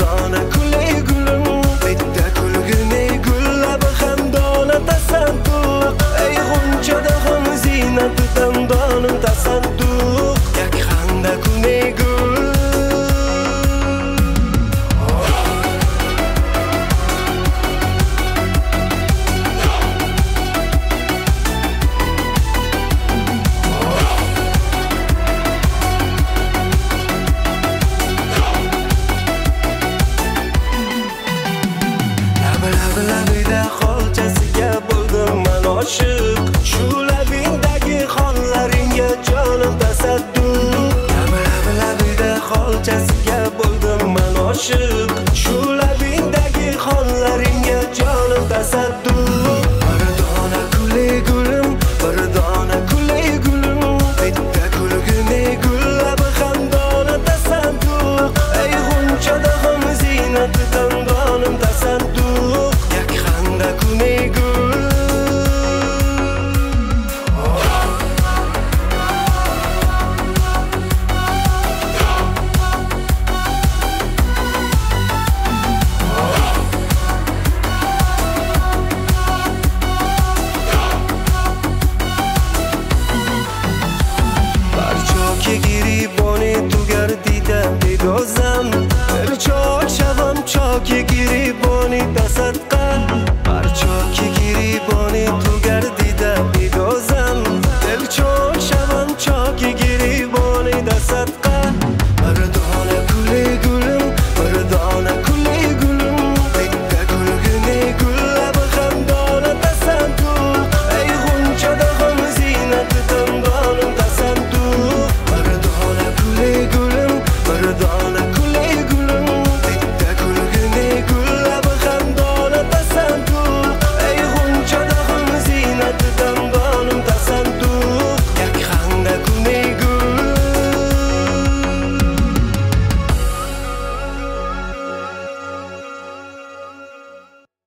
dona kulay gulim bitta kulgini gullabi ham dona tasadduq ey g'unchada ham ziynatidan donim tasadduq yakhanda kunay gul labida xolchasiga bo'ldim men oshiq shu labingdagi xonlaringga jonim tasadduq labida xolchasiga bo'ldim men oshiq shu labingdagi xonlaringga jonim tasadduq bir dona kulay gulim bir dona kulay gulim bitta kulgini gullabi ham dona tasadduq ey g'unchada ham ziynatidan donim tasadduq yakhanda kunay gul barchoki giriboni tugar dida bedozam bir choq shavam choki giriboni tasad